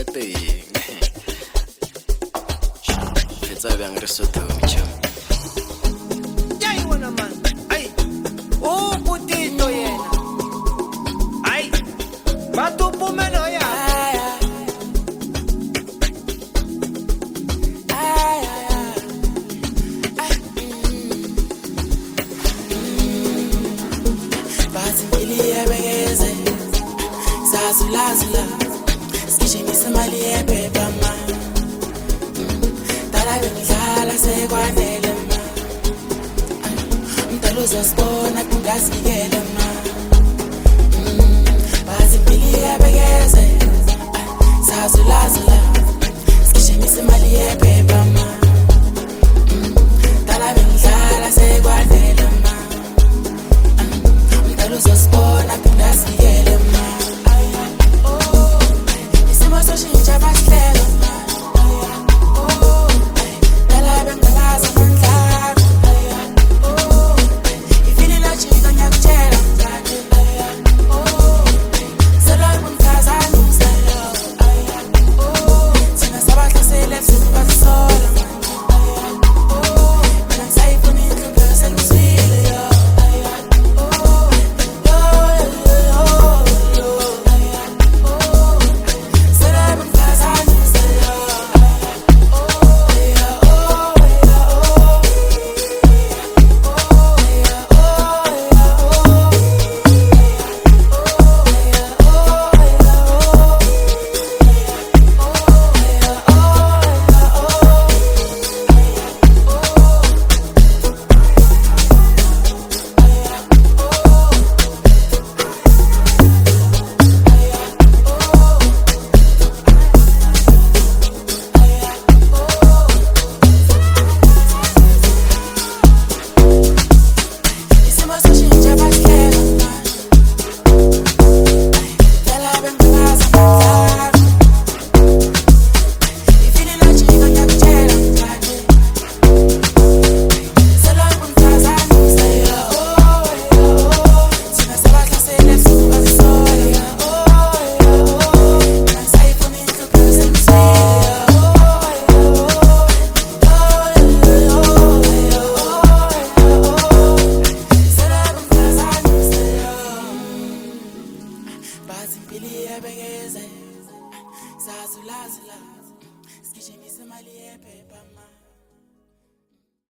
teng fetsa bjang re sothometšho ya e bona man ai o potito yena ai batupumelo ya Zazula, skishinisa mali yepepa ma Tala bengidlala sekwanele ma Mdala uzasibona kungasikele ma Bazi mpili yebekeze Zazula, skishinisa mali yepepa ma